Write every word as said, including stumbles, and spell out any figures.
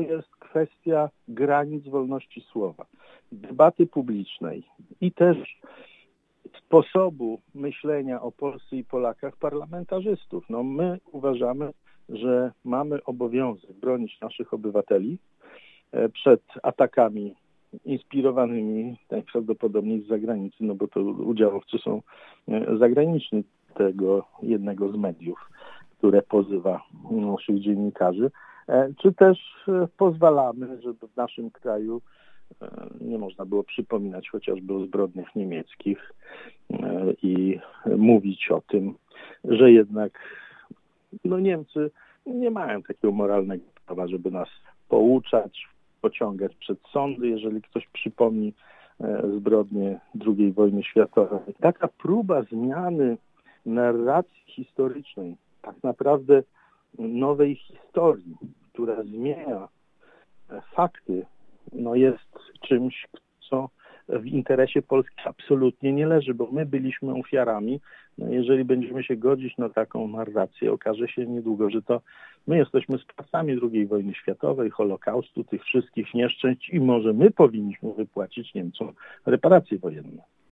to jest kwestia granic wolności słowa, debaty publicznej i też sposobu myślenia o Polsce i Polakach parlamentarzystów. No my uważamy, że mamy obowiązek bronić naszych obywateli przed atakami inspirowanymi najprawdopodobniej z zagranicy, no bo to udziałowcy są zagraniczni tego jednego z mediów, które pozywa naszych dziennikarzy, czy też pozwalamy, żeby w naszym kraju nie można było przypominać chociażby o zbrodniach niemieckich i mówić o tym, że jednak no Niemcy nie mają takiego moralnego prawa, żeby nas pouczać, pociągać przed sądy, jeżeli ktoś przypomni zbrodnie drugiej wojny światowej. Taka próba zmiany narracji historycznej, tak naprawdę nowej historii, która zmienia fakty, no jest czymś, co w interesie Polski absolutnie nie leży, bo my byliśmy ofiarami. No jeżeli będziemy się godzić na taką narrację, okaże się niedługo, że to my jesteśmy sprawcami drugiej wojny światowej, Holokaustu, tych wszystkich nieszczęść i może my powinniśmy wypłacić Niemcom reparacje wojenne.